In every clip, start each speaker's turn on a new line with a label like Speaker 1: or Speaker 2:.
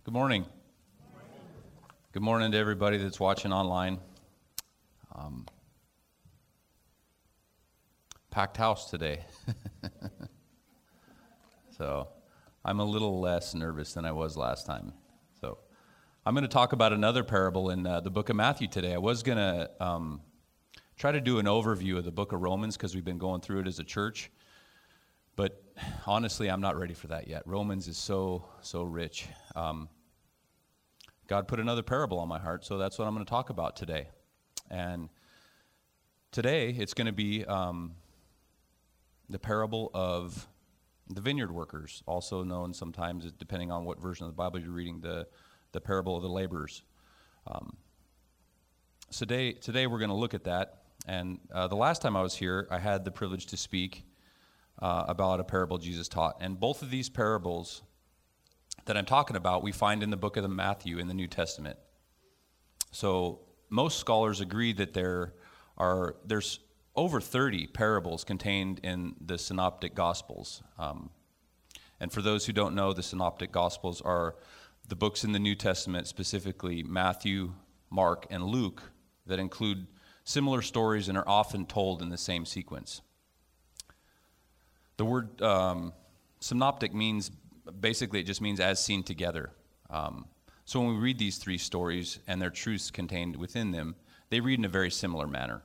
Speaker 1: Good morning. Good morning to everybody that's watching online. Packed house today. So I'm a little less nervous than I was last time. So I'm going to talk about another parable in the book of Matthew today. I was going to try to do an overview of the book of Romans because we've been going through it as a church. But honestly, I'm not ready for that yet. Romans is so rich. God put another parable on my heart, so that's what I'm going to talk about today. And today, it's going to be the parable of the vineyard workers, also known sometimes, depending on what version of the Bible you're reading, the parable of the laborers. So today we're going to look at that. And the last time I was here, I had the privilege to speak about a parable Jesus taught. And both of these parables that I'm talking about, we find in the book of Matthew in the New Testament. So most scholars agree that there's over 30 parables contained in the Synoptic Gospels. And for those who don't know, the Synoptic Gospels are the books in the New Testament, specifically Matthew, Mark, and Luke, that include similar stories and are often told in the same sequence. The word synoptic means, basically it just means as seen together. So when we read these three stories and their truths contained within them, they read in a very similar manner.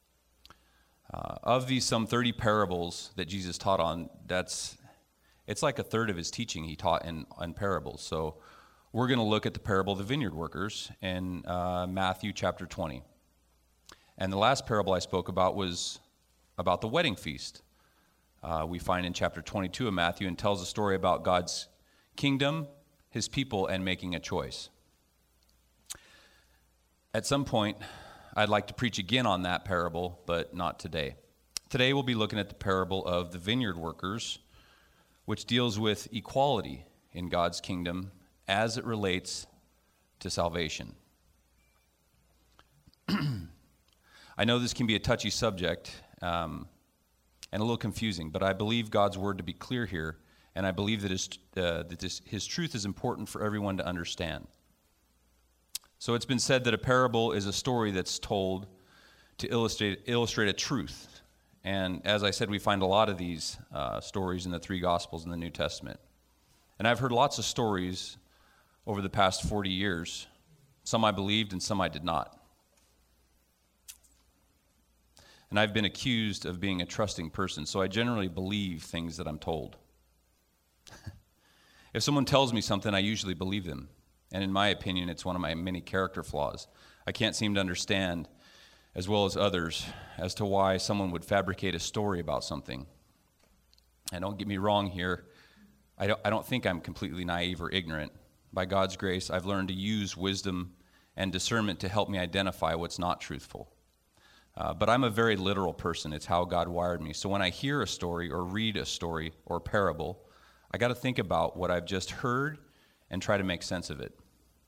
Speaker 1: Of these some 30 parables that Jesus taught on, it's like a third of his teaching he taught in parables. So we're going to look at the parable of the vineyard workers in Matthew chapter 20. And the last parable I spoke about was about the wedding feast. We find in chapter 22 of Matthew, and tells a story about God's kingdom, his people, and making a choice. At some point, I'd like to preach again on that parable, but not today. Today we'll be looking at the parable of the vineyard workers, which deals with equality in God's kingdom as it relates to salvation. I know this can be a touchy subject, and a little confusing, but I believe God's word to be clear here, and I believe that his truth is important for everyone to understand. So it's been said that a parable is a story that's told to illustrate a truth. And as I said, we find a lot of these stories in the three Gospels in the New Testament. And I've heard lots of stories over the past 40 years. Some I believed and some I did not. And I've been accused of being a trusting person, so I generally believe things that I'm told. If someone tells me something, I usually believe them. And in my opinion, it's one of my many character flaws. I can't seem to understand, as well as others, as to why someone would fabricate a story about something. And don't get me wrong here, I don't think I'm completely naive or ignorant. By God's grace, I've learned to use wisdom and discernment to help me identify what's not truthful. But I'm a very literal person. It's how God wired me. So when I hear a story or read a story or parable, I got to think about what I've just heard and try to make sense of it.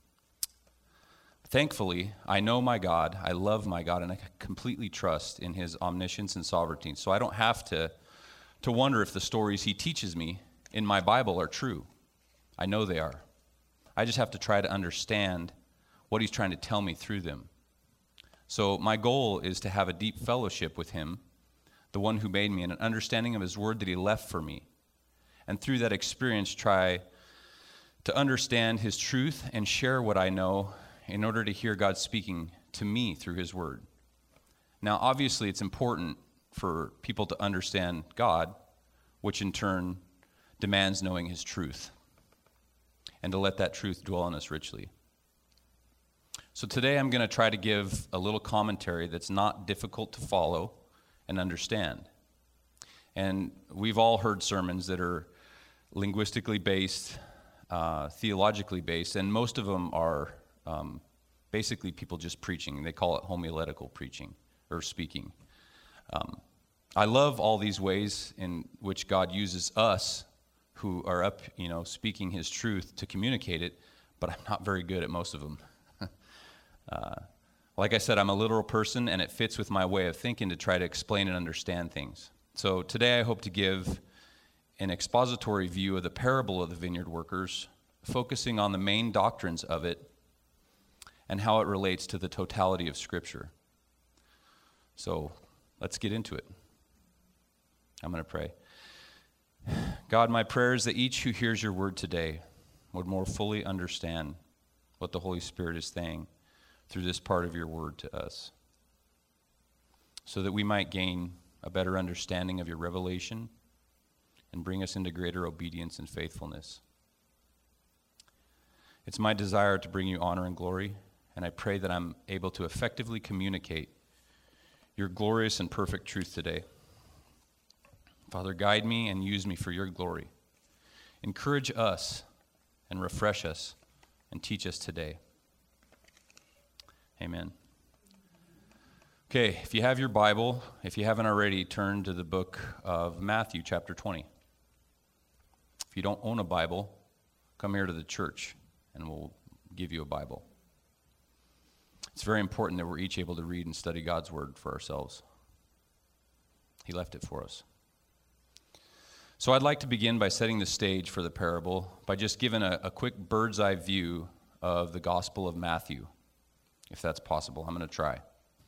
Speaker 1: Thankfully, I know my God, I love my God, and I completely trust in his omniscience and sovereignty. So I don't have to wonder if the stories he teaches me in my Bible are true. I know they are. I just have to try to understand what he's trying to tell me through them. So my goal is to have a deep fellowship with him, the one who made me, and an understanding of his word that he left for me. And through that experience, try to understand his truth and share what I know in order to hear God speaking to me through his word. Now, obviously, it's important for people to understand God, which in turn demands knowing his truth, and to let that truth dwell in us richly. So today I'm going to try to give a little commentary that's not difficult to follow and understand. And we've all heard sermons that are linguistically based, theologically based, and most of them are basically people just preaching. They call it homiletical preaching or speaking. I love all these ways in which God uses us who are up, speaking his truth to communicate it, but I'm not very good at most of them. Like I said, I'm a literal person, and it fits with my way of thinking to try to explain and understand things. So today I hope to give an expository view of the parable of the vineyard workers focusing on the main doctrines of it and how it relates to the totality of Scripture. So let's get into it. I'm going to pray. God, my prayer is that each who hears your word today would more fully understand what the Holy Spirit is saying through this part of your word to us, so that we might gain a better understanding of your revelation and bring us into greater obedience and faithfulness. It's my desire to bring you honor and glory, and I pray that I'm able to effectively communicate your glorious and perfect truth today. Father, guide me and use me for your glory. Encourage us and refresh us and teach us today. Amen. Okay, if you have your Bible, if you haven't already, turn to the book of Matthew, chapter 20. If you don't own a Bible, come here to the church and we'll give you a Bible. It's very important that we're each able to read and study God's word for ourselves. He left it for us. So I'd like to begin by setting the stage for the parable by just giving a quick bird's eye view of the Gospel of Matthew, if that's possible. I'm going to try.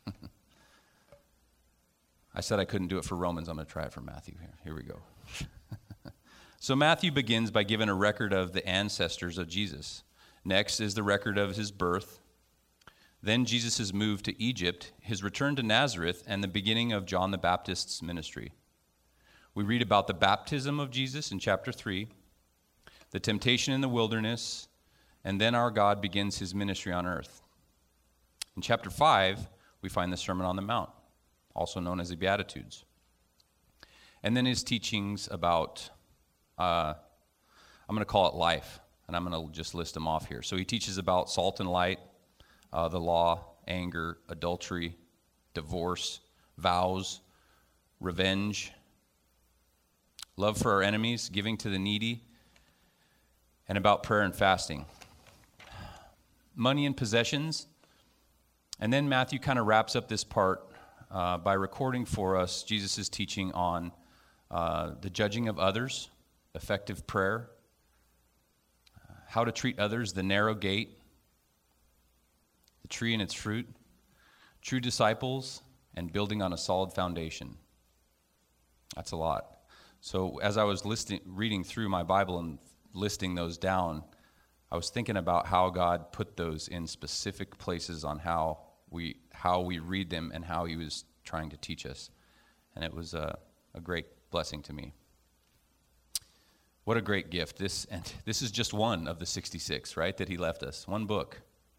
Speaker 1: I said I couldn't do it for Romans. I'm going to try it for Matthew. Here we go. So Matthew begins by giving a record of the ancestors of Jesus. Next is the record of his birth. Then Jesus' move to Egypt, his return to Nazareth, and the beginning of John the Baptist's ministry. We read about the baptism of Jesus in chapter 3, the temptation in the wilderness, and then our God begins his ministry on earth. In chapter 5, we find the Sermon on the Mount, also known as the Beatitudes. And then his teachings about, I'm going to call it life, and I'm going to just list them off here. So he teaches about salt and light, the law, anger, adultery, divorce, vows, revenge, love for our enemies, giving to the needy, and about prayer and fasting. Money and possessions. And then Matthew kind of wraps up this part by recording for us Jesus' teaching on the judging of others, effective prayer, how to treat others, the narrow gate, the tree and its fruit, true disciples, and building on a solid foundation. That's a lot. So as I was reading through my Bible and listing those down, I was thinking about how God put those in specific places on how we read them and how he was trying to teach us. And it was a great blessing to me. What a great gift. This is just one of the 66, right, that he left us. One book.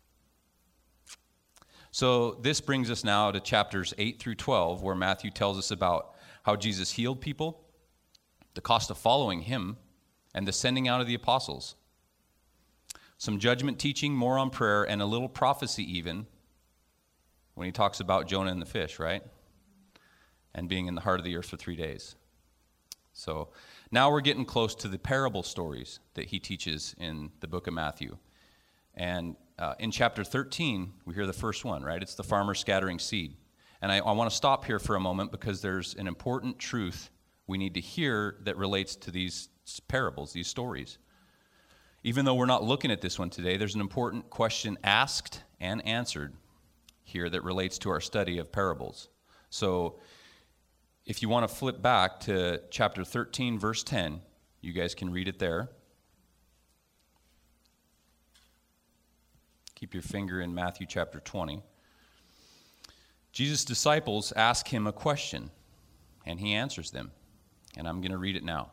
Speaker 1: So this brings us now to chapters 8 through 12, where Matthew tells us about how Jesus healed people, the cost of following him, and the sending out of the apostles. Some judgment teaching, more on prayer, and a little prophecy even, when he talks about Jonah and the fish, right? And being in the heart of the earth for 3 days. So now we're getting close to the parable stories that he teaches in the book of Matthew. And in chapter 13, we hear the first one, right? It's the farmer scattering seed. And I want to stop here for a moment because there's an important truth we need to hear that relates to these parables, these stories. Even though we're not looking at this one today, there's an important question asked and answered here that relates to our study of parables. So if you want to flip back to chapter 13, verse 10, you guys can read it there. Keep your finger in Matthew chapter 20. Jesus' disciples ask him a question, and he answers them. And I'm going to read it now.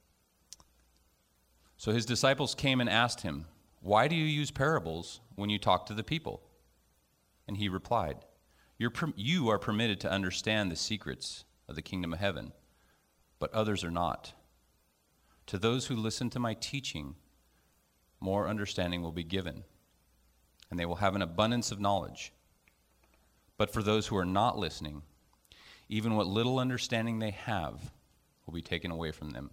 Speaker 1: So his disciples came and asked him, "Why do you use parables when you talk to the people?" And he replied, You are permitted to understand the secrets of the kingdom of heaven, but others are not. To those who listen to my teaching, more understanding will be given, and they will have an abundance of knowledge. But for those who are not listening, even what little understanding they have will be taken away from them.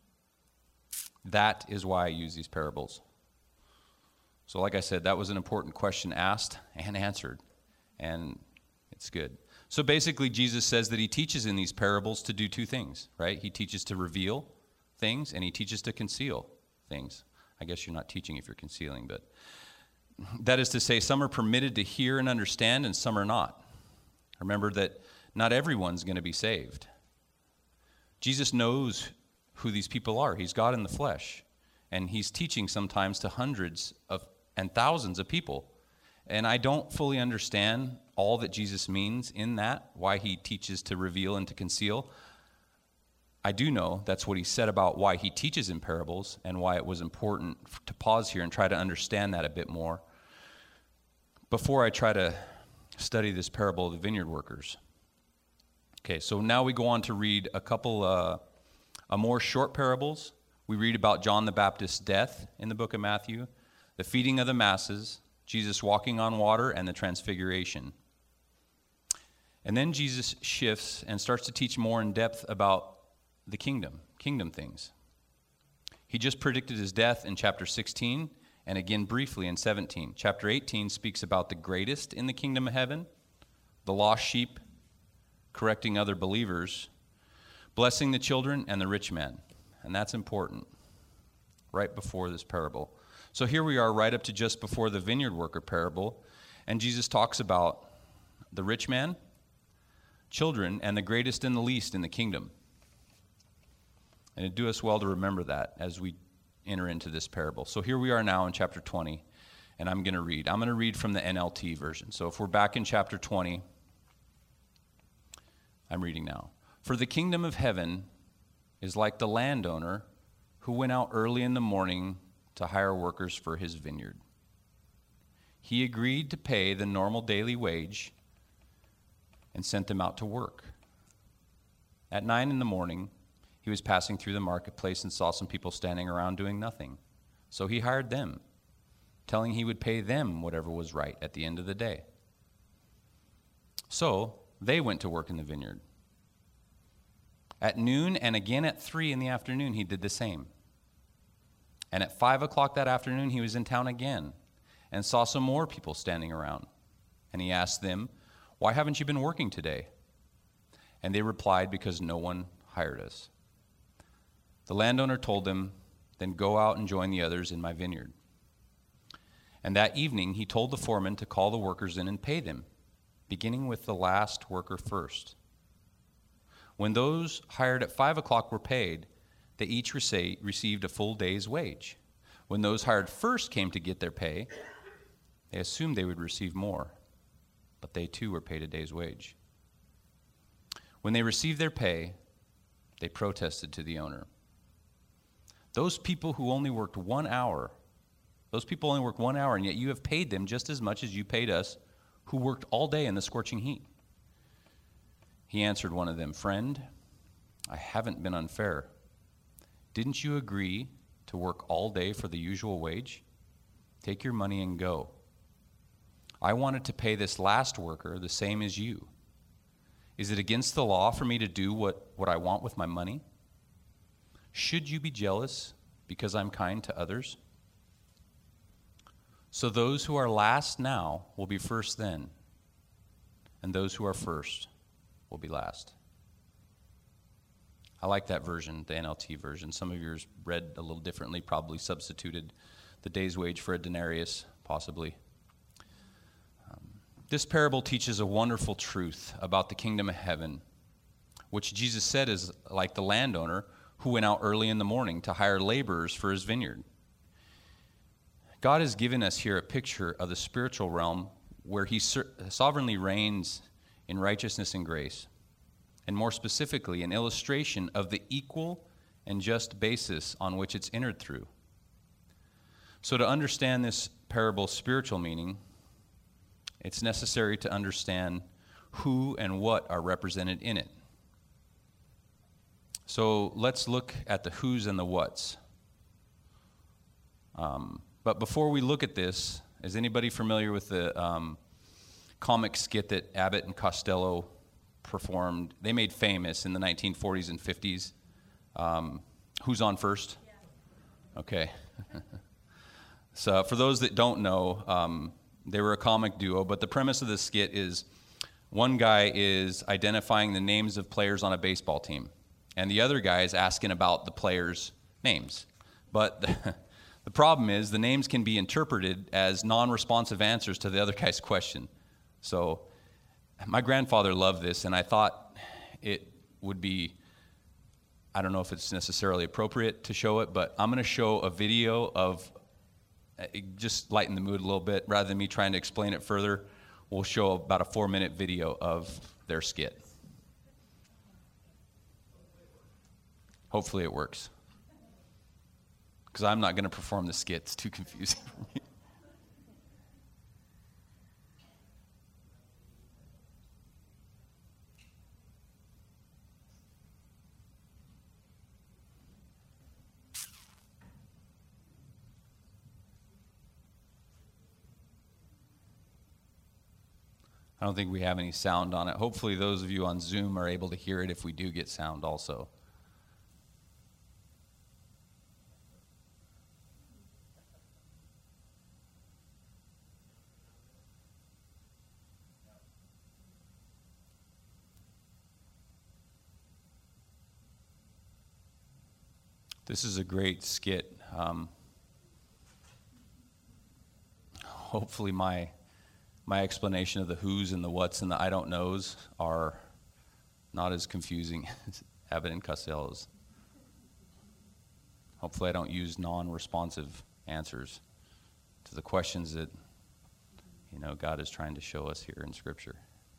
Speaker 1: That is why I use these parables. So like I said, that was an important question asked and answered, and it's good. So basically, Jesus says that he teaches in these parables to do two things, right? He teaches to reveal things, and he teaches to conceal things. I guess you're not teaching if you're concealing, but that is to say, some are permitted to hear and understand, and some are not. Remember that not everyone's going to be saved. Jesus knows who these people are. He's God in the flesh, and he's teaching sometimes to hundreds of and thousands of people. And I don't fully understand all that Jesus means in that, why he teaches to reveal and to conceal. I do know that's what he said about why he teaches in parables and why it was important to pause here and try to understand that a bit more before I try to study this parable of the vineyard workers. Okay, so now we go on to read a couple more short parables. We read about John the Baptist's death in the book of Matthew, the feeding of the masses, Jesus walking on water, and the transfiguration. And then Jesus shifts and starts to teach more in depth about the kingdom things. He just predicted his death in chapter 16, and again briefly in 17. Chapter 18 speaks about the greatest in the kingdom of heaven, the lost sheep correcting other believers, blessing the children, and the rich man. And that's important, right before this parable. So here we are right up to just before the vineyard worker parable, and Jesus talks about the rich man, children, and the greatest and the least in the kingdom. And it'd do us well to remember that as we enter into this parable. So here we are now in chapter 20, and I'm going to read. I'm going to read from the NLT version. So if we're back in chapter 20, I'm reading now. For the kingdom of heaven is like the landowner who went out early in the morning to hire workers for his vineyard. He agreed to pay the normal daily wage and sent them out to work. At 9 a.m, he was passing through the marketplace and saw some people standing around doing nothing. So he hired them, telling he would pay them whatever was right at the end of the day. So they went to work in the vineyard. At noon and again at 3 p.m, he did the same. And at 5 o'clock that afternoon, he was in town again and saw some more people standing around. And he asked them, "Why haven't you been working today?" And they replied, "Because no one hired us." The landowner told them, "Then go out and join the others in my vineyard." And that evening, he told the foreman to call the workers in and pay them, beginning with the last worker first. When those hired at 5 o'clock were paid, they each received a full day's wage. When those hired first came to get their pay, they assumed they would receive more, but they too were paid a day's wage. When they received their pay, they protested to the owner. Those people only worked 1 hour, and yet you have paid them just as much as you paid us, who worked all day in the scorching heat. He answered one of them, "Friend, I haven't been unfair. Didn't you agree to work all day for the usual wage? Take your money and go. I wanted to pay this last worker the same as you. Is it against the law for me to do what I want with my money? Should you be jealous because I'm kind to others? So those who are last now will be first then, and those who are first will be last." I like that version, the NLT version. Some of yours read a little differently, probably substituted the day's wage for a denarius, possibly. This parable teaches a wonderful truth about the kingdom of heaven, which Jesus said is like the landowner who went out early in the morning to hire laborers for his vineyard. God has given us here a picture of the spiritual realm where he sovereignly reigns in righteousness and grace, and more specifically, an illustration of the equal and just basis on which it's entered through. So to understand this parable's spiritual meaning, it's necessary to understand who and what are represented in it. So let's look at the who's and the what's. But before we look at this, is anybody familiar with the comic skit that Abbott and Costello performed? They made famous in the 1940s and 50s. Who's on first? Yeah. Okay. So for those that don't know, they were a comic duo, but the premise of this skit is one guy is identifying the names of players on a baseball team, and the other guy is asking about the players' names. But The problem is the names can be interpreted as non-responsive answers to the other guy's question. So my grandfather loved this, and I thought it would be, I don't know if it's necessarily appropriate to show it, but I'm going to show a video of, just lighten the mood a little bit. Rather than me trying to explain it further, we'll show about a 4-minute video of their skit. Hopefully it works. Because I'm not going to perform the skit. It's too confusing for me. I don't think we have any sound on it. Hopefully those of you on Zoom are able to hear it if we do get sound also. This is a great skit. Hopefully my explanation of the who's and the what's and the I don't knows are not as confusing as Abbott and Costello's. Hopefully I don't use non-responsive answers to the questions that, God is trying to show us here in Scripture.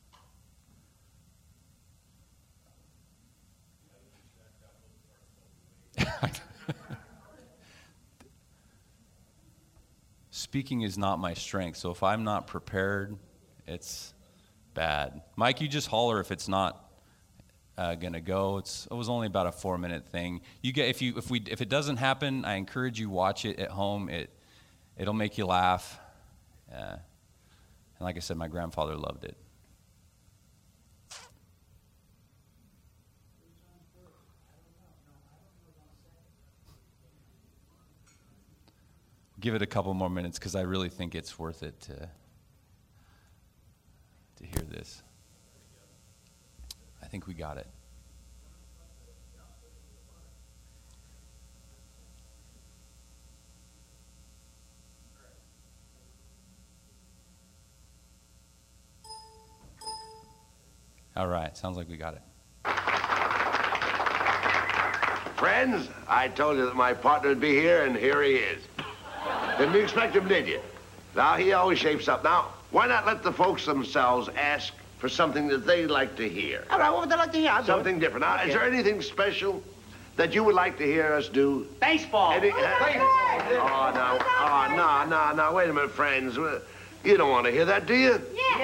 Speaker 1: Speaking is not my strength, so if I'm not prepared, it's bad. Mike, you just holler if it's not gonna go. It was only about a 4-minute thing. You get if it doesn't happen, I encourage you watch it at home. It'll make you laugh. And like I said, my grandfather loved it. Give it a couple more minutes because I really think it's worth it to hear this. I think we got it. All right, sounds like we got it.
Speaker 2: Friends, I told you that my partner would be here, and here he is. Didn't you expect him, did you? Now, he always shapes up. Now, why not let the folks themselves ask for something that they'd like to hear?
Speaker 3: All right, what would they like to hear?
Speaker 2: Something different. Now, is there anything special that you would like to hear us do?
Speaker 3: Baseball.
Speaker 2: No, wait a minute, friends. You don't want to hear that, do you?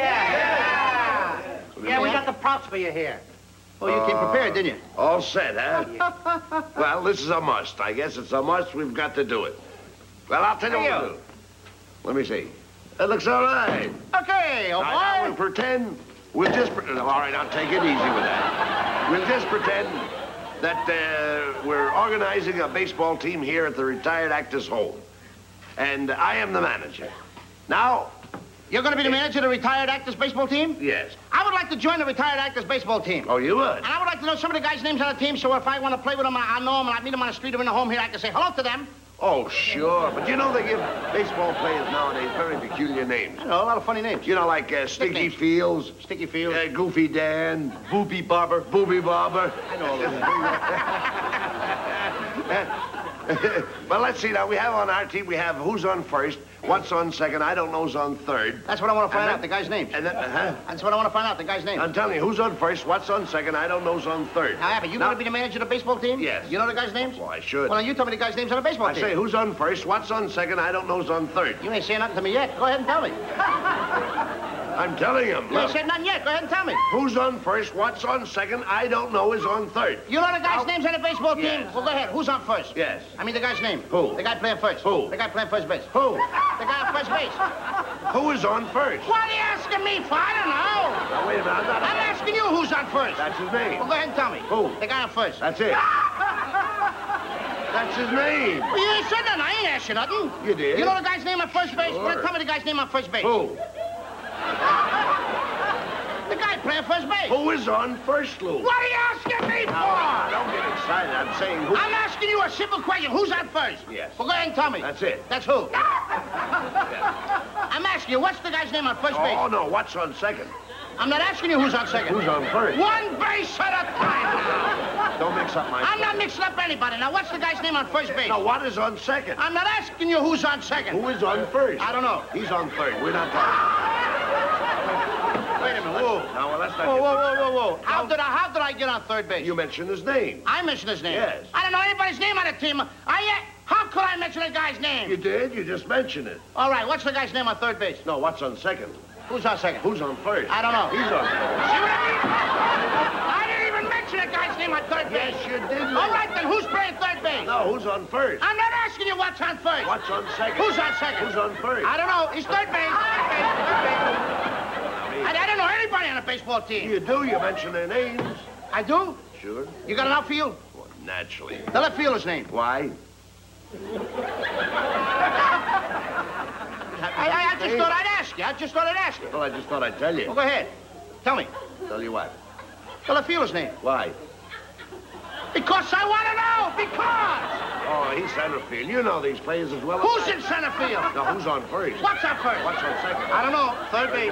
Speaker 3: Yeah, we got the props for you here.
Speaker 4: Oh, you came prepared, didn't you?
Speaker 2: All set, huh? Well, this is a must. I guess it's a must. We've got to do it. Well, I'll tell you what we'll do. Let me see. It looks all right.
Speaker 3: Okay, old boy.
Speaker 2: Now we'll pretend. All right, I'll take it easy with that. We'll just pretend that we're organizing a baseball team here at the retired actors' home. And I am the manager. Now...
Speaker 3: You're going to be the manager of the retired actors baseball team?
Speaker 2: Yes.
Speaker 3: I would like to join the retired actors baseball team.
Speaker 2: Oh, you would?
Speaker 3: And I would like to know some of the guys' names on the team, so if I want to play with them, I know them, and I meet them on the street or in the home here, I can say hello to them.
Speaker 2: Oh, sure. But you know they give baseball players nowadays very peculiar names.
Speaker 3: I know, a lot of funny names.
Speaker 2: You know, like Stinky Fields.
Speaker 3: Sticky Fields.
Speaker 2: Goofy Dan.
Speaker 4: Booby Barber.
Speaker 2: Booby Barber.
Speaker 3: I know all those.
Speaker 2: Well, let's see now. We have on our team, we have who's on first, what's on second, I don't know's on third.
Speaker 3: That's what I want to find out, the guy's name.
Speaker 2: And then,
Speaker 3: That's what I want to find out, the guy's name.
Speaker 2: I'm telling you, who's on first, what's on second, I don't know's on third.
Speaker 3: Now, Abbott, you going to be the manager of the baseball team?
Speaker 2: Yes.
Speaker 3: You know the guy's names?
Speaker 2: Well, I should.
Speaker 3: Well, then you tell me the guy's names on the baseball team.
Speaker 2: I say, who's on first, what's on second, I don't know's on third.
Speaker 3: You ain't saying nothing to me yet. Go ahead and tell me.
Speaker 2: I'm telling him.
Speaker 3: You ain't said nothing yet. Go ahead and tell me.
Speaker 2: Who's on first, what's on second, I don't know is on third.
Speaker 3: You know the guy's names on the baseball team?
Speaker 2: Yes.
Speaker 3: Well, go ahead. Who's on first?
Speaker 2: Yes.
Speaker 3: I mean the guy's name.
Speaker 2: Who?
Speaker 3: The guy playing first.
Speaker 2: Who?
Speaker 3: The guy playing first base.
Speaker 2: Who?
Speaker 3: The guy on first base.
Speaker 2: Who is on first?
Speaker 3: What are you asking me for? I don't know.
Speaker 2: Now, wait a minute,
Speaker 3: I'm asking you who's on first.
Speaker 2: That's his name.
Speaker 3: Well, go ahead and tell me.
Speaker 2: Who?
Speaker 3: The guy on first.
Speaker 2: That's it. That's his name.
Speaker 3: Well, you ain't said nothing. I ain't asked you nothing.
Speaker 2: You did.
Speaker 3: You know the guy's name on first base?
Speaker 2: Sure.
Speaker 3: Well, tell me the guy's name on first base.
Speaker 2: Who?
Speaker 3: The guy playing first base.
Speaker 2: Who is on first, Lou?
Speaker 3: What are you asking at me
Speaker 2: Now,
Speaker 3: for?
Speaker 2: don't get excited. I'm saying who...
Speaker 3: I'm asking you a simple question. Who's on first?
Speaker 2: Yes.
Speaker 3: Well, go ahead and tell me.
Speaker 2: That's it.
Speaker 3: That's who? I'm asking you, what's the guy's name on first base?
Speaker 2: Oh, no, what's on second?
Speaker 3: I'm not asking you who's on second.
Speaker 2: Who's on first?
Speaker 3: One base at a time now.
Speaker 2: Don't mix up my...
Speaker 3: I'm not mixing up anybody. Now, what's the guy's name on first base?
Speaker 2: Now, what is on second?
Speaker 3: I'm not asking you who's on second.
Speaker 2: Who is on first?
Speaker 3: I don't know.
Speaker 2: He's on third. We're not talking.
Speaker 3: Wait a minute. Whoa.
Speaker 2: Now, well, let's not...
Speaker 3: Whoa. How did I get on third base?
Speaker 2: You mentioned his name.
Speaker 3: I mentioned his name.
Speaker 2: Yes.
Speaker 3: I don't know anybody's name on the team. How could I mention a guy's name?
Speaker 2: You did. You just mentioned it.
Speaker 3: All right, what's the guy's name on third base?
Speaker 2: No, what's on second?
Speaker 3: Who's on second?
Speaker 2: Who's on first?
Speaker 3: I don't know.
Speaker 2: He's on first.
Speaker 3: See what I mean? I didn't even mention a guy's name on third base.
Speaker 2: Yes, you did.
Speaker 3: All right, then who's playing third base?
Speaker 2: No, who's on first?
Speaker 3: I'm not asking you what's on first.
Speaker 2: What's on second?
Speaker 3: Who's on second?
Speaker 2: Who's on first?
Speaker 3: I don't know. He's third base. I don't know anybody on a baseball team.
Speaker 2: You do. You mention their names.
Speaker 3: I do?
Speaker 2: Sure.
Speaker 3: You got an outfield?
Speaker 2: Well, naturally.
Speaker 3: The left fielder's name.
Speaker 2: Why?
Speaker 3: I just thought I'd ask you. I just thought I'd ask you.
Speaker 2: Well, I just thought I'd tell you.
Speaker 3: Well, go ahead. Tell me.
Speaker 2: Tell you what.
Speaker 3: The left fielder's name.
Speaker 2: Why?
Speaker 3: Because I want to know. Because.
Speaker 2: Oh, he's center field. You know these players as well as
Speaker 3: Who's
Speaker 2: I.
Speaker 3: in center field?
Speaker 2: Now, who's on first?
Speaker 3: What's on first?
Speaker 2: What's on second?
Speaker 3: I don't know. Third base.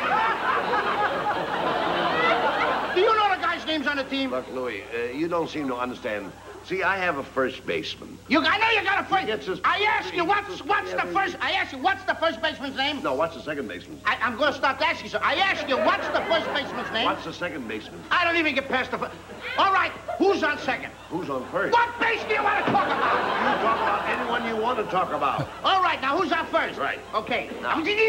Speaker 3: Do you know the guy's names on the team?
Speaker 2: Look, Louis, you don't seem to understand. See, I have a first baseman.
Speaker 3: I know you got a first.
Speaker 2: gets his-
Speaker 3: I asked you what's the first. I asked you what's the first baseman's name.
Speaker 2: No, what's the second baseman?
Speaker 3: I'm going to stop asking you. So I asked you what's the first baseman's name.
Speaker 2: What's the second baseman?
Speaker 3: I don't even get past the. All right, who's on second?
Speaker 2: Who's on first?
Speaker 3: What base do you want to talk about?
Speaker 2: You talk about anyone you want to talk about.
Speaker 3: All right, now who's on first?
Speaker 2: Right.
Speaker 3: Okay.
Speaker 2: No.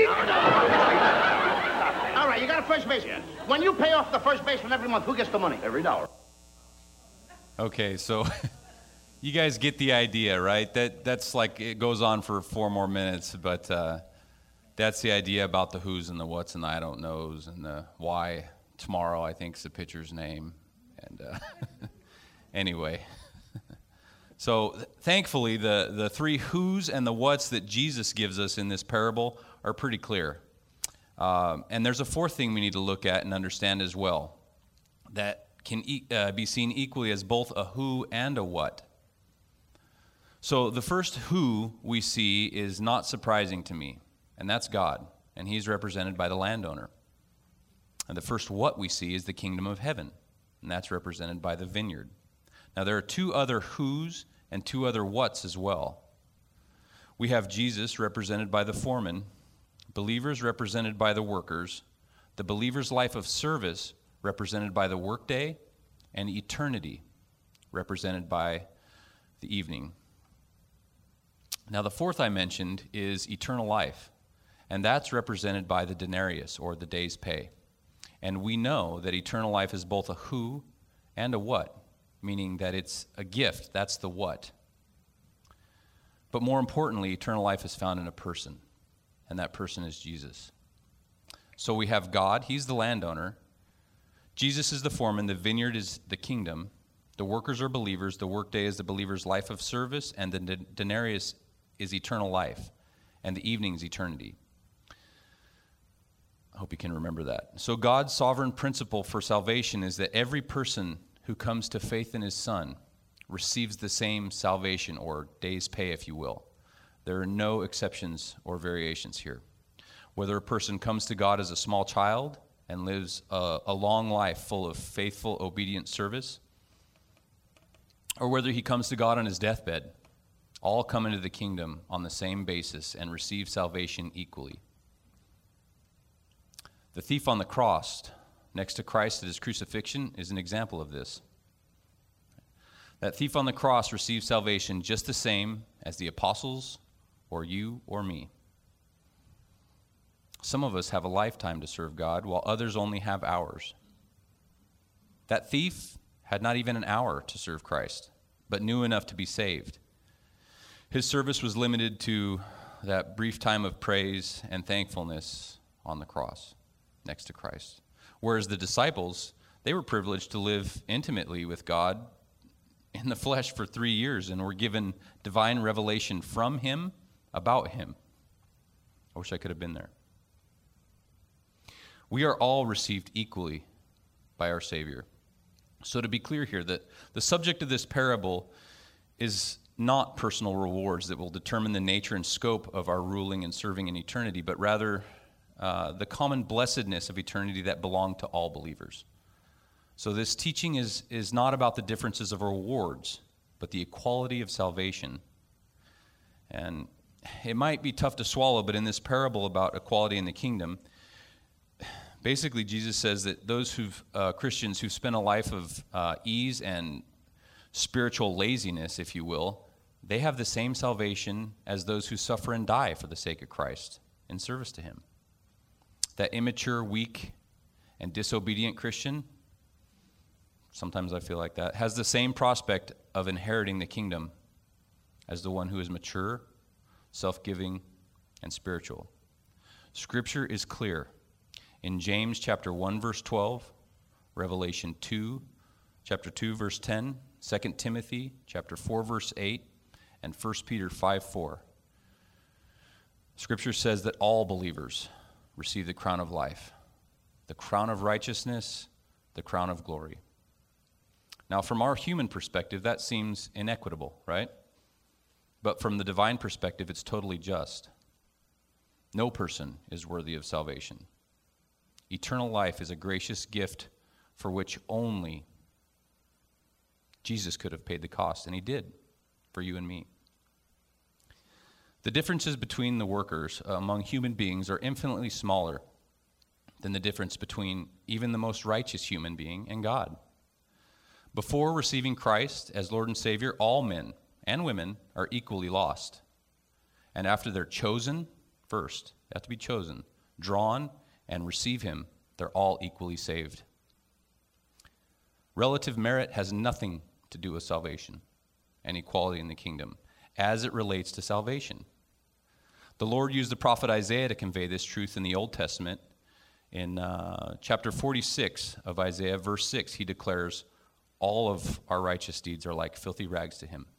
Speaker 3: All right, you got a first baseman. When you pay off the first baseman every month, who gets the money?
Speaker 2: Every dollar.
Speaker 1: Okay, so you guys get the idea, right? That's like, it goes on for 4 more minutes, but that's the idea about the who's and the what's and the I don't knows and the why. Tomorrow, I think, is the pitcher's name. And anyway, so thankfully, the 3 who's and the what's that Jesus gives us in this parable are pretty clear. And there's a 4th thing we need to look at and understand as well that can be seen equally as both a who and a what. So the first who we see is not surprising to me, and that's God, and he's represented by the landowner. And the first what we see is the kingdom of heaven, and that's represented by the vineyard. Now there are 2 other who's and 2 other what's as well. We have Jesus represented by the foreman, believers represented by the workers, the believer's life of service represented by the workday, and eternity represented by the evening. Now the 4th I mentioned is eternal life, and that's represented by the denarius, or the day's pay. And we know that eternal life is both a who and a what, meaning that it's a gift. That's the what. But more importantly, eternal life is found in a person, and that person is Jesus. So we have God, he's the landowner. Jesus is the foreman, the vineyard is the kingdom. The workers are believers, the workday is the believer's life of service, and the denarius is eternal life, and the evening is eternity. I hope you can remember that. So God's sovereign principle for salvation is that every person who comes to faith in his Son receives the same salvation, or day's pay, if you will. There are no exceptions or variations here. Whether a person comes to God as a small child and lives a long life full of faithful, obedient service, or whether he comes to God on his deathbed, all come into the kingdom on the same basis and receive salvation equally. The thief on the cross, next to Christ at his crucifixion, is an example of this. That thief on the cross received salvation just the same as the apostles or you or me. Some of us have a lifetime to serve God, while others only have hours. That thief had not even an hour to serve Christ, but knew enough to be saved. His service was limited to that brief time of praise and thankfulness on the cross next to Christ. Whereas the disciples, they were privileged to live intimately with God in the flesh for 3 years and were given divine revelation from him about him. I wish I could have been there. We are all received equally by our Savior. So to be clear here, that the subject of this parable is not personal rewards that will determine the nature and scope of our ruling and serving in eternity, but rather the common blessedness of eternity that belong to all believers. So this teaching is not about the differences of rewards, but the equality of salvation. And it might be tough to swallow, but in this parable about equality in the kingdom, basically Jesus says that those Christians who've spent a life of ease and spiritual laziness, if you will, they have the same salvation as those who suffer and die for the sake of Christ in service to him. That immature, weak, and disobedient Christian, sometimes I feel like that, has the same prospect of inheriting the kingdom as the one who is mature, self-giving, and spiritual. Scripture is clear. In James chapter 1, verse 12, Revelation 2, chapter 2, verse 10, 2 Timothy chapter 4, verse 8, and 1 Peter 5, 4. Scripture says that all believers receive the crown of life, the crown of righteousness, the crown of glory. Now, from our human perspective, that seems inequitable, right? But from the divine perspective, it's totally just. No person is worthy of salvation. Eternal life is a gracious gift for which only Jesus could have paid the cost, and he did for you and me. The differences between the workers among human beings are infinitely smaller than the difference between even the most righteous human being and God. Before receiving Christ as Lord and Savior, all men and women are equally lost. And after they're chosen, first, they have to be chosen, drawn, and receive him, they're all equally saved. Relative merit has nothing to do with salvation and equality in the kingdom as it relates to salvation. The Lord used the prophet Isaiah to convey this truth in the Old Testament. In chapter 46 of Isaiah, verse 6, he declares, all of our righteous deeds are like filthy rags to him.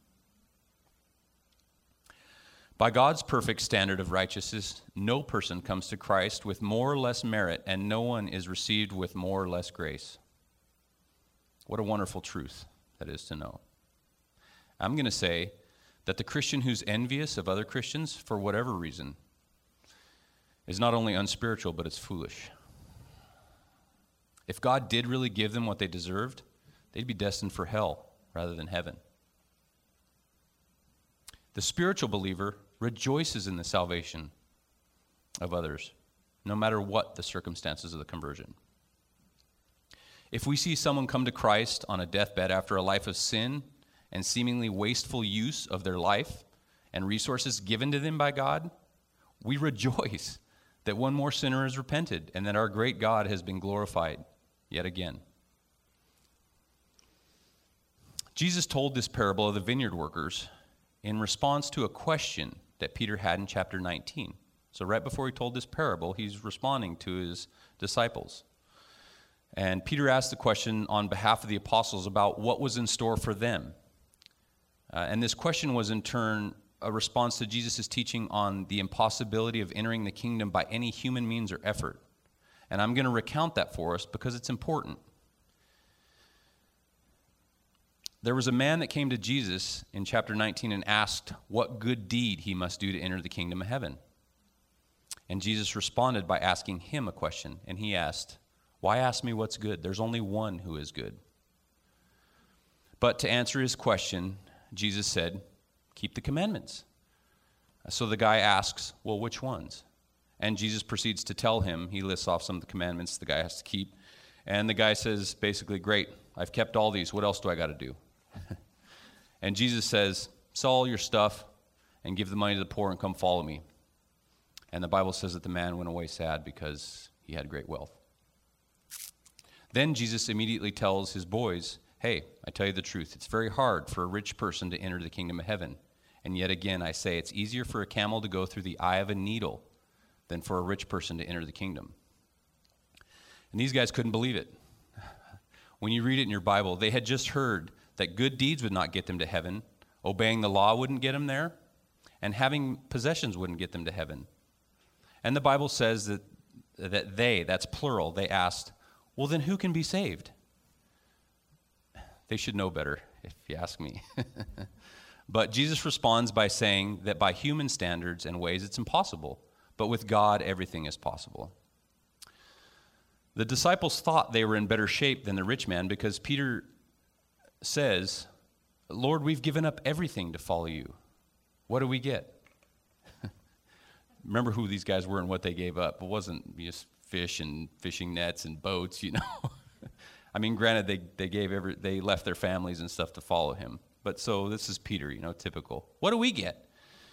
Speaker 1: By God's perfect standard of righteousness, no person comes to Christ with more or less merit, and no one is received with more or less grace. What a wonderful truth that is to know. I'm going to say that the Christian who's envious of other Christians, for whatever reason, is not only unspiritual, but it's foolish. If God did really give them what they deserved, they'd be destined for hell rather than heaven. The spiritual believer rejoices in the salvation of others, no matter what the circumstances of the conversion. If we see someone come to Christ on a deathbed after a life of sin and seemingly wasteful use of their life and resources given to them by God, we rejoice that one more sinner has repented and that our great God has been glorified yet again. Jesus told this parable of the vineyard workers in response to a question that Peter had in chapter 19. So right before he told this parable, he's responding to his disciples. And Peter asked the question on behalf of the apostles about what was in store for them. And this question was in turn a response to Jesus' teaching on the impossibility of entering the kingdom by any human means or effort. And I'm going to recount that for us because it's important. There was a man that came to Jesus in chapter 19 and asked what good deed he must do to enter the kingdom of heaven. And Jesus responded by asking him a question. And he asked, "Why ask me what's good? There's only one who is good." But to answer his question, Jesus said, "Keep the commandments." So the guy asks, "Well, which ones?" And Jesus proceeds to tell him, he lists off some of the commandments the guy has to keep. And the guy says, basically, "Great, I've kept all these. What else do I got to do?" And Jesus says, "Sell all your stuff and give the money to the poor and come follow me." And the Bible says that the man went away sad because he had great wealth. Then Jesus immediately tells his boys, "Hey, I tell you the truth. It's very hard for a rich person to enter the kingdom of heaven. And yet again, I say it's easier for a camel to go through the eye of a needle than for a rich person to enter the kingdom." And these guys couldn't believe it. When you read it in your Bible, they had just heard that good deeds would not get them to heaven, obeying the law wouldn't get them there, and having possessions wouldn't get them to heaven. And the Bible says that they, that's plural, they asked, "Well, then who can be saved?" They should know better, if you ask me. But Jesus responds by saying that by human standards and ways, it's impossible. But with God, everything is possible. The disciples thought they were in better shape than the rich man because Peter says, Lord, we've given up everything to follow you. What do we get? Remember who these guys were and what they gave up. It wasn't just fish and fishing nets and boats, you know. I mean, granted, they left their families and stuff to follow him. But so this is Peter, you know, typical. What do we get?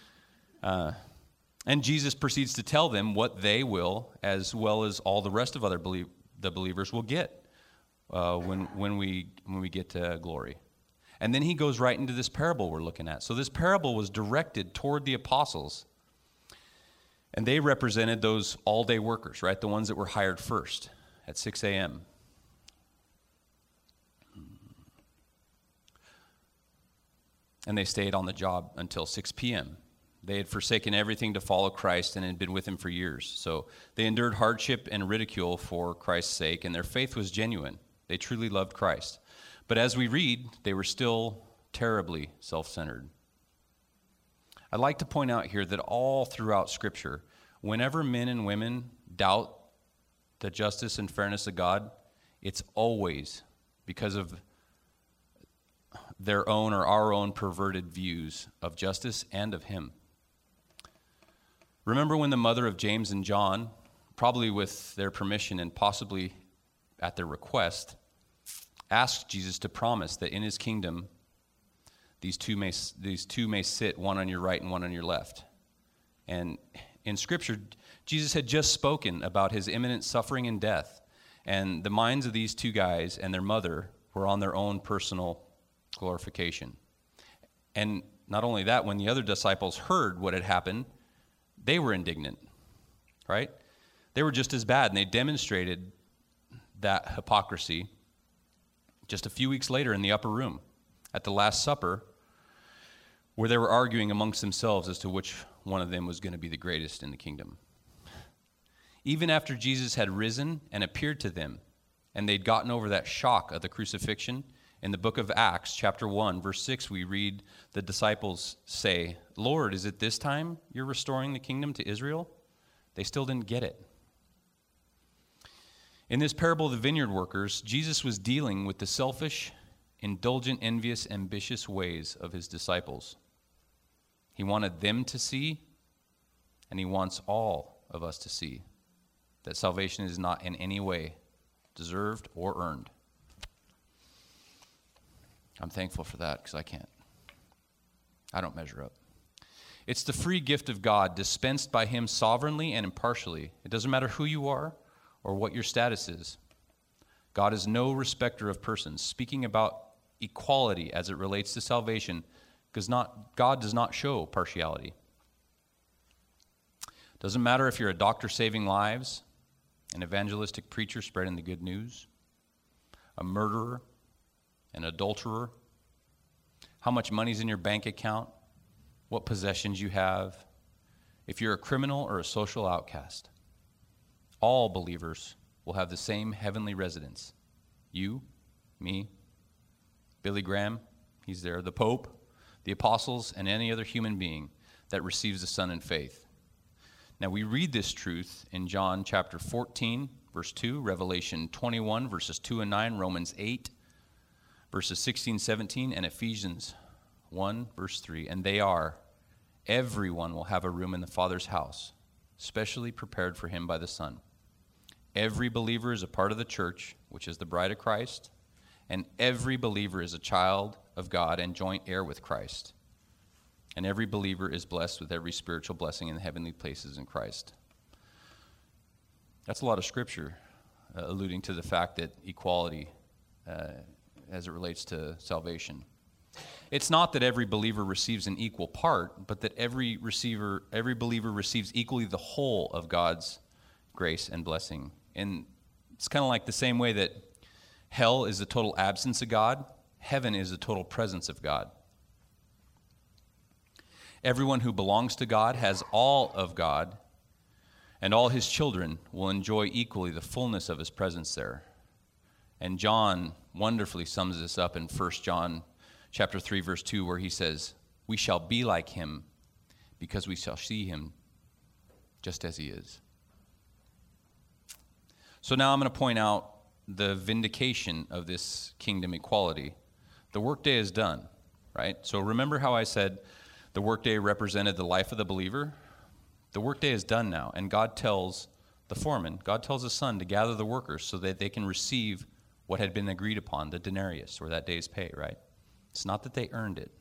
Speaker 1: And Jesus proceeds to tell them what they will, as well as all the rest of the believers will get when we get to glory. And then he goes right into this parable we're looking at. So this parable was directed toward the apostles, and they represented those all-day workers, right? The ones that were hired first at 6 a.m. And they stayed on the job until 6 p.m. They had forsaken everything to follow Christ and had been with him for years. So they endured hardship and ridicule for Christ's sake, and their faith was genuine. They truly loved Christ. But as we read, they were still terribly self-centered. I'd like to point out here that all throughout Scripture, whenever men and women doubt the justice and fairness of God, it's always because of their own or our own perverted views of justice and of him. Remember when the mother of James and John, probably with their permission and possibly at their request, asked Jesus to promise that in his kingdom these two may sit, one on your right and one on your left. And in Scripture, Jesus had just spoken about his imminent suffering and death, and the minds of these two guys and their mother were on their own personal glorification. And not only that, when the other disciples heard what had happened, they were indignant, right? They were just as bad, and they demonstrated that hypocrisy just a few weeks later in the upper room at the Last Supper, where they were arguing amongst themselves as to which one of them was going to be the greatest in the kingdom. Even after Jesus had risen and appeared to them, and they'd gotten over that shock of the crucifixion, in the book of Acts, chapter 1, verse 6, we read the disciples say, Lord, is it this time you're restoring the kingdom to Israel? They still didn't get it. In this parable of the vineyard workers, Jesus was dealing with the selfish, indulgent, envious, ambitious ways of his disciples. He wanted them to see, and he wants all of us to see, that salvation is not in any way deserved or earned. I'm thankful for that because I don't measure up. It's the free gift of God dispensed by him sovereignly and impartially. It doesn't matter who you are or what your status is. God is no respecter of persons. Speaking about equality as it relates to salvation, because God does not show partiality. Doesn't matter if you're a doctor saving lives, an evangelistic preacher spreading the good news, a murderer, an adulterer, how much money's in your bank account, what possessions you have, if you're a criminal or a social outcast. All believers will have the same heavenly residence. You, me, Billy Graham, he's there, the Pope, the apostles, and any other human being that receives the Son in faith. Now we read this truth in John chapter 14, verse 2, Revelation 21, verses 2 and 9, Romans 8, verses 16, 17, and Ephesians 1, verse 3. And everyone will have a room in the Father's house, specially prepared for him by the Son. Every believer is a part of the church, which is the bride of Christ, and every believer is a child of God and joint heir with Christ. And every believer is blessed with every spiritual blessing in the heavenly places in Christ. That's a lot of scripture alluding to the fact that equality as it relates to salvation. It's not that every believer receives an equal part, but that every believer receives equally the whole of God's grace and blessing. And it's kind of like the same way that hell is the total absence of God, heaven is the total presence of God. Everyone who belongs to God has all of God, and all his children will enjoy equally the fullness of his presence there. And John wonderfully sums this up in 1 John chapter 3, verse 2, where he says, "We shall be like him because we shall see him just as he is." So now I'm going to point out the vindication of this kingdom equality. The workday is done, right? So remember how I said the workday represented the life of the believer? The workday is done now, and God tells the foreman, God tells the son to gather the workers so that they can receive what had been agreed upon, the denarius, or that day's pay, right? It's not that they earned it.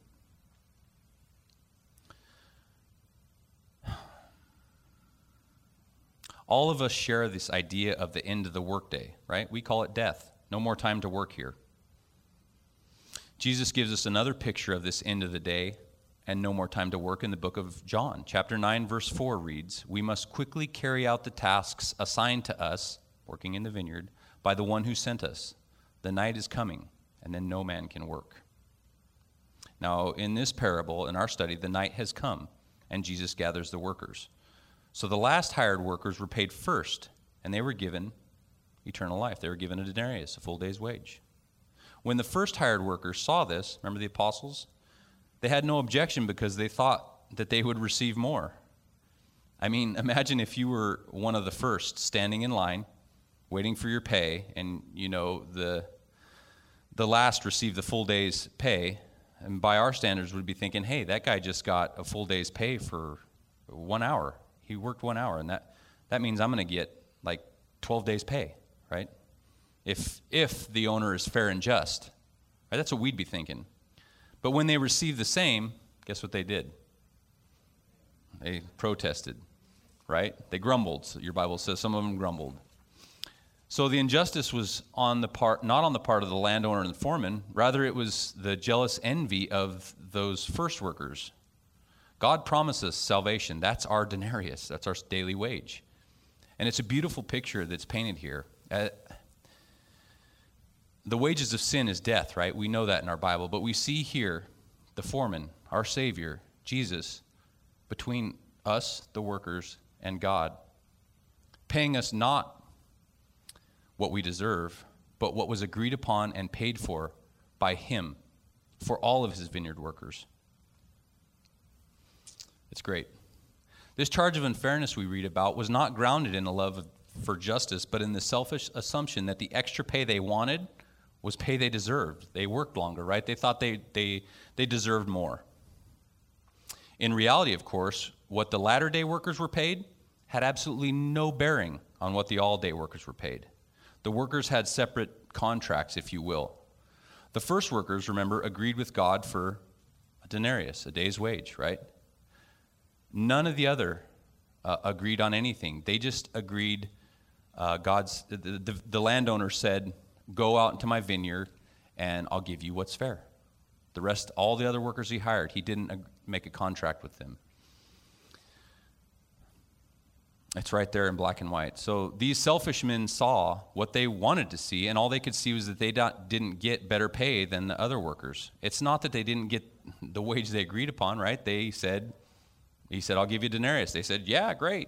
Speaker 1: All of us share this idea of the end of the workday, right? We call it death. No more time to work here. Jesus gives us another picture of this end of the day and no more time to work in the book of John. Chapter 9, verse 4 reads, "We must quickly carry out the tasks assigned to us, working in the vineyard, by the one who sent us. The night is coming, and then no man can work." Now, in this parable, in our study, the night has come, and Jesus gathers the workers. So the last hired workers were paid first, and they were given eternal life. They were given a denarius, a full day's wage. When the first hired workers saw this, remember the apostles? They had no objection because they thought that they would receive more. I mean, imagine if you were one of the first standing in line, waiting for your pay, and the last received the full day's pay, and by our standards would be thinking, hey, that guy just got a full day's pay for 1 hour. He worked 1 hour, and that means I'm going to get like 12 days pay, right? If the owner is fair and just, right? That's what we'd be thinking. But when they received the same, guess what they did? They protested, right? They grumbled. Your Bible says some of them grumbled. So the injustice was not on the part of the landowner and the foreman, rather it was the jealous envy of those first workers. God promises salvation. That's our denarius. That's our daily wage. And it's a beautiful picture that's painted here. The wages of sin is death, right? We know that in our Bible. But we see here the foreman, our Savior, Jesus, between us, the workers, and God, paying us not what we deserve, but what was agreed upon and paid for by Him for all of His vineyard workers. It's great. This charge of unfairness we read about was not grounded in a love for justice, but in the selfish assumption that the extra pay they wanted was pay they deserved. They worked longer, right? They thought they deserved more. In reality, of course, what the latter-day workers were paid had absolutely no bearing on what the all-day workers were paid. The workers had separate contracts, if you will. The first workers, remember, agreed with God for a denarius, a day's wage, right? None of the other agreed on anything. They just agreed. The landowner said, "Go out into my vineyard, and I'll give you what's fair." The rest, all the other workers he hired, he didn't make a contract with them. It's right there in black and white. So these selfish men saw what they wanted to see, and all they could see was that they didn't get better pay than the other workers. It's not that they didn't get the wage they agreed upon, right? He said, "I'll give you a denarius." They said, "Yeah, great."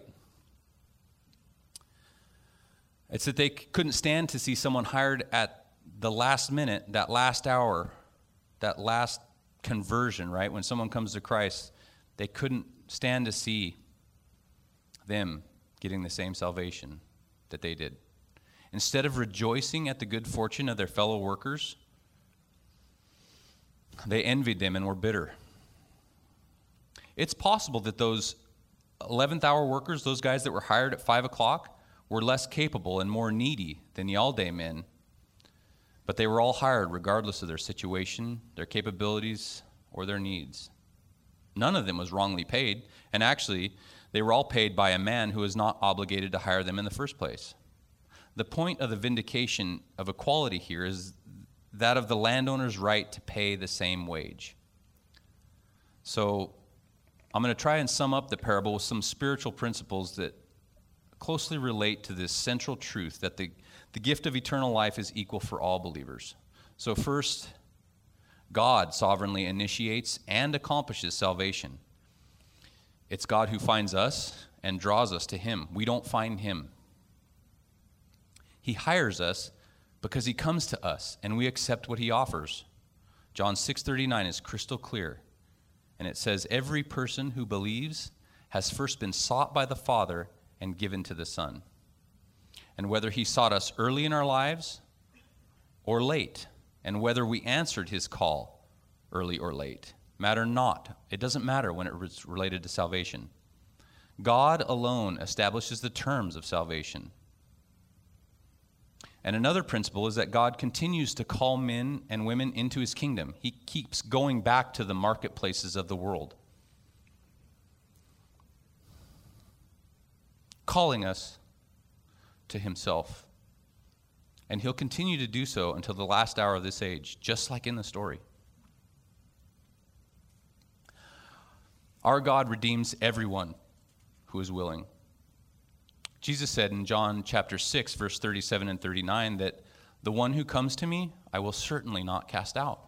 Speaker 1: It's that they couldn't stand to see someone hired at the last minute, that last hour, that last conversion, right? When someone comes to Christ, they couldn't stand to see them getting the same salvation that they did. Instead of rejoicing at the good fortune of their fellow workers, they envied them and were bitter. It's possible that those 11th hour workers, those guys that were hired at 5 o'clock, were less capable and more needy than the all-day men. But they were all hired regardless of their situation, their capabilities, or their needs. None of them was wrongly paid, and actually, they were all paid by a man who was not obligated to hire them in the first place. The point of the vindication of equality here is that of the landowner's right to pay the same wage. So I'm going to try and sum up the parable with some spiritual principles that closely relate to this central truth that the gift of eternal life is equal for all believers. So first, God sovereignly initiates and accomplishes salvation. It's God who finds us and draws us to Him. We don't find Him. He hires us, because he comes to us and we accept what he offers. John 6:39 is crystal clear, and it says, every person who believes has first been sought by the Father and given to the Son. And whether he sought us early in our lives or late, and whether we answered his call early or late, matter not. It doesn't matter when it was related to salvation. God alone establishes the terms of salvation. And another principle is that God continues to call men and women into his kingdom. He keeps going back to the marketplaces of the world, calling us to himself. And he'll continue to do so until the last hour of this age, just like in the story. Our God redeems everyone who is willing. Jesus said in John chapter 6, verse 37 and 39, that the one who comes to me, I will certainly not cast out.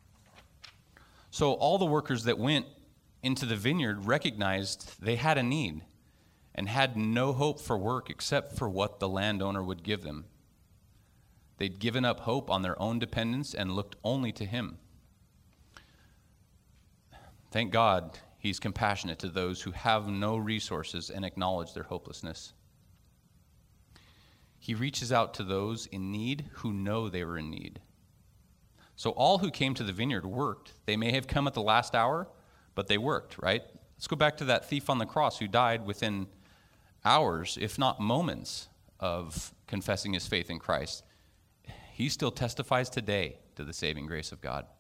Speaker 1: So all the workers that went into the vineyard recognized they had a need and had no hope for work except for what the landowner would give them. They'd given up hope on their own dependence and looked only to him. Thank God he's compassionate to those who have no resources and acknowledge their hopelessness. He reaches out to those in need who know they were in need. So all who came to the vineyard worked. They may have come at the last hour, but they worked, right? Let's go back to that thief on the cross who died within hours, if not moments, of confessing his faith in Christ. He still testifies today to the saving grace of God.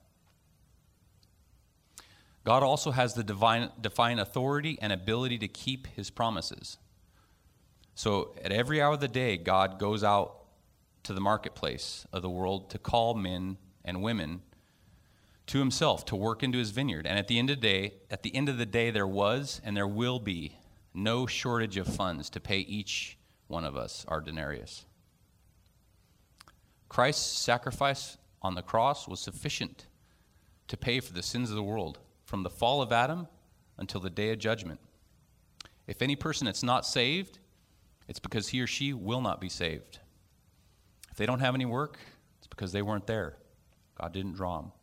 Speaker 1: God also has the divine authority and ability to keep his promises. So at every hour of the day, God goes out to the marketplace of the world to call men and women to himself, to work into his vineyard. And at the end of the day, there was and there will be no shortage of funds to pay each one of us our denarius. Christ's sacrifice on the cross was sufficient to pay for the sins of the world from the fall of Adam until the day of judgment. If any person is not saved, it's because he or she will not be saved. If they don't have any work, it's because they weren't there. God didn't draw them.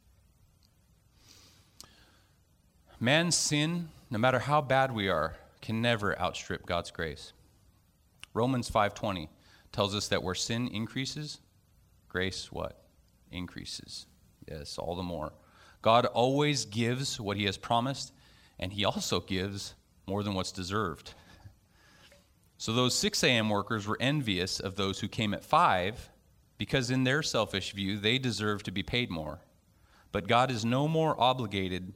Speaker 1: Man's sin, no matter how bad we are, can never outstrip God's grace. Romans 5:20 tells us that where sin increases, grace what? Increases. Yes, all the more. God always gives what he has promised, and he also gives more than what's deserved. So those 6 a.m. workers were envious of those who came at 5 because in their selfish view, they deserved to be paid more. But God is no more obligated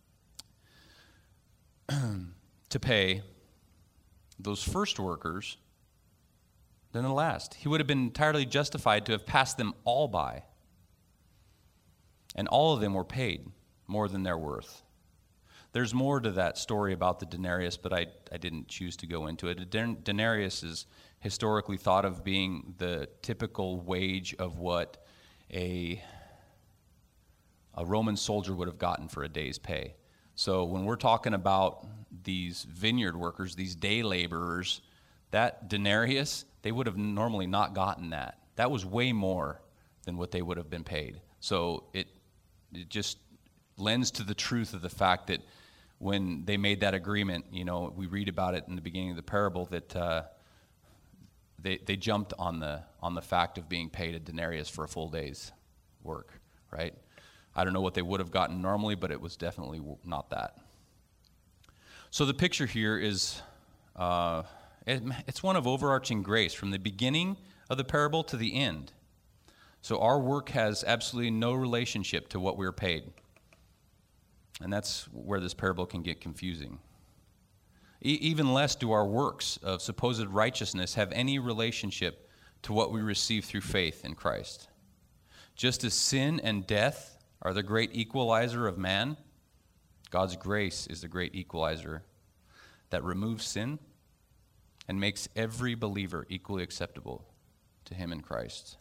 Speaker 1: to pay those first workers than the last. He would have been entirely justified to have passed them all by. And all of them were paid more than their worth. There's more to that story about the denarius, but I didn't choose to go into it. A denarius is historically thought of being the typical wage of what a Roman soldier would have gotten for a day's pay. So when we're talking about these vineyard workers, these day laborers, that denarius, they would have normally not gotten that. That was way more than what they would have been paid. So it just lends to the truth of the fact that when they made that agreement, we read about it in the beginning of the parable that they jumped on the fact of being paid a denarius for a full day's work, right? I don't know what they would have gotten normally, but it was definitely not that. So the picture here is, it's one of overarching grace from the beginning of the parable to the end. So our work has absolutely no relationship to what we're paid. And that's where this parable can get confusing. Even less do our works of supposed righteousness have any relationship to what we receive through faith in Christ. Just as sin and death are the great equalizer of man, God's grace is the great equalizer that removes sin and makes every believer equally acceptable to him in Christ.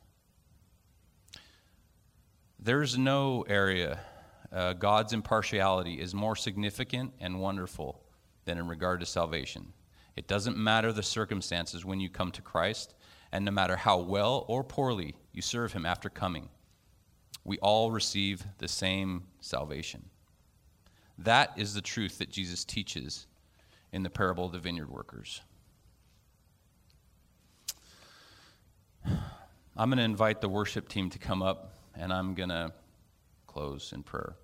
Speaker 1: There's no area God's impartiality is more significant and wonderful than in regard to salvation. It doesn't matter the circumstances when you come to Christ, and no matter how well or poorly you serve him after coming, we all receive the same salvation. That is the truth that Jesus teaches in the parable of the vineyard workers. I'm going to invite the worship team to come up, and I'm going to close in prayer.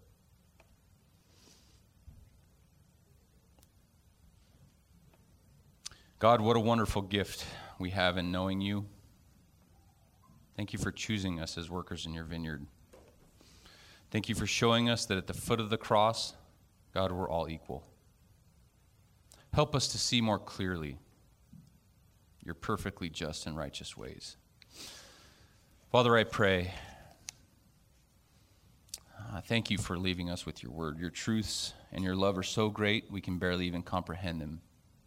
Speaker 1: God, what a wonderful gift we have in knowing you. Thank you for choosing us as workers in your vineyard. Thank you for showing us that at the foot of the cross, God, we're all equal. Help us to see more clearly your perfectly just and righteous ways. Father, I pray, thank you for leaving us with your word. Your truths and your love are so great, we can barely even comprehend them.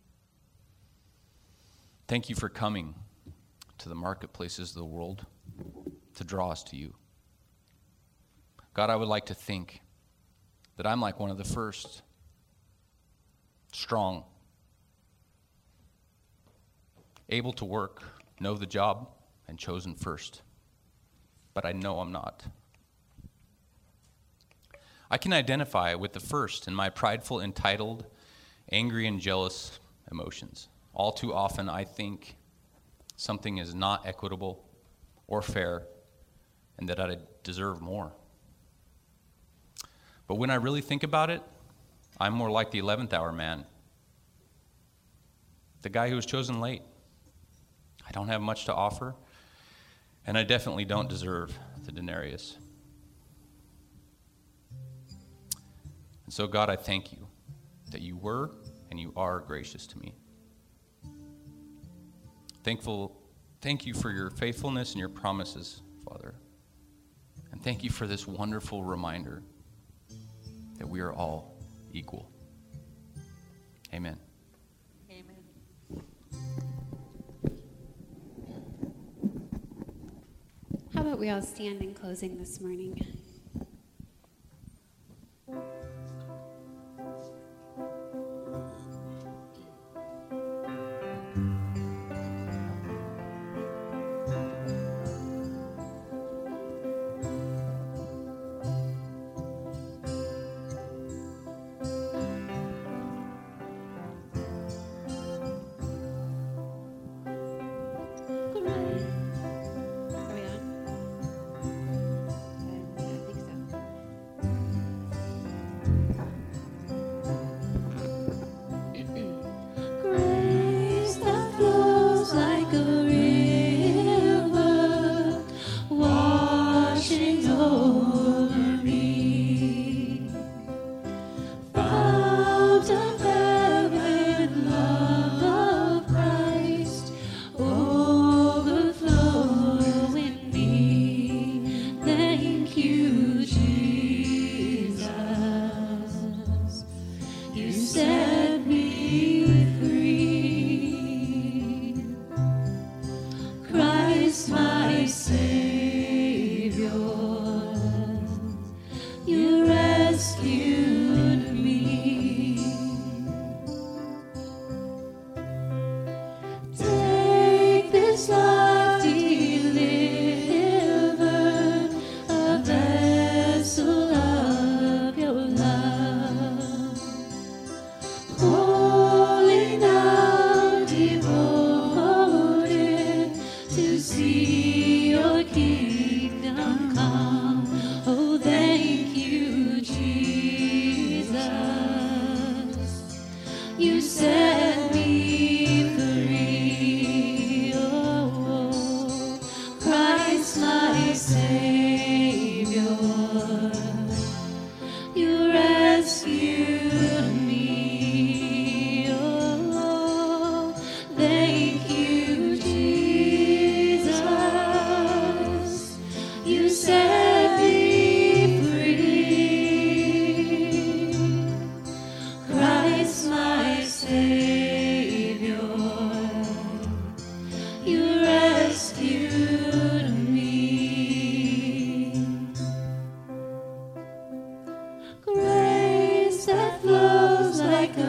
Speaker 1: Thank you for coming to the marketplaces of the world to draw us to you. God, I would like to think that I'm like one of the first, strong, able to work, know the job, and chosen first. But I know I'm not. I can identify with the first in my prideful, entitled, angry, and jealous emotions. All too often, I think something is not equitable or fair and that I deserve more. But when I really think about it, I'm more like the 11th hour man, the guy who was chosen late. I don't have much to offer, and I definitely don't deserve the denarius. And so, God, I thank you that you were and you are gracious to me. Thank you for your faithfulness and your promises, Father. And thank you for this wonderful reminder that we are all equal. Amen.
Speaker 5: Amen. How about we all stand in closing this morning?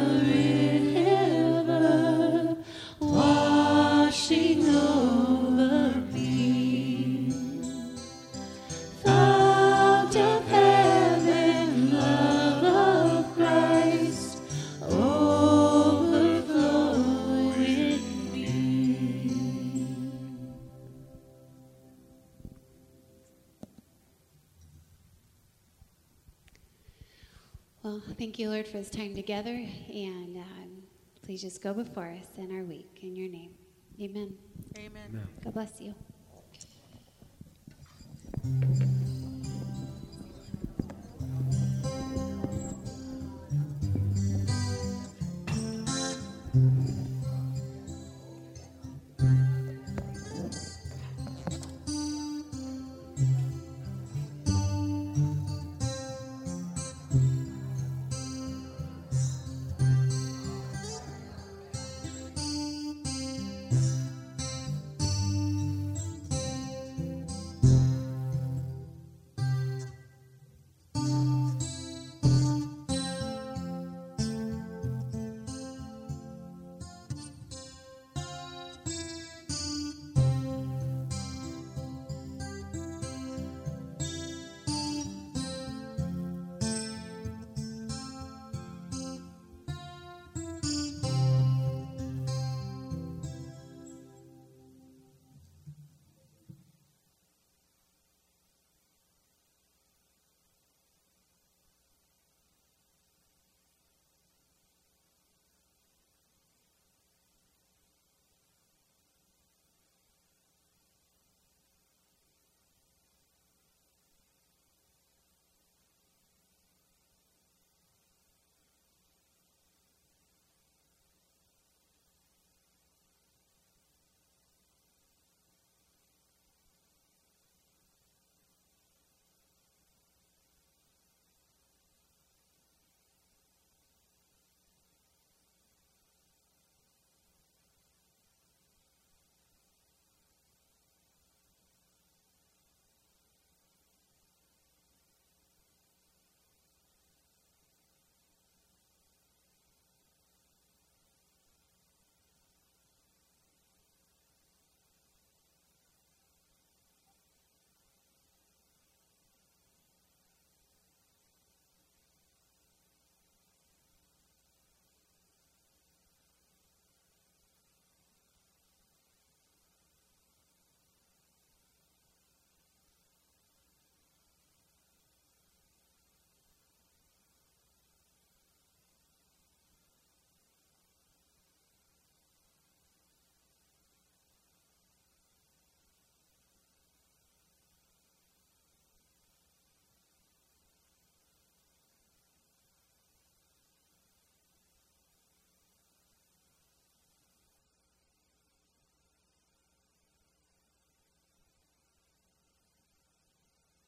Speaker 6: Washing over
Speaker 5: Thank you, Lord, for this time together, and please just go before us in our week. In your name, amen.
Speaker 6: Amen.
Speaker 5: God bless you.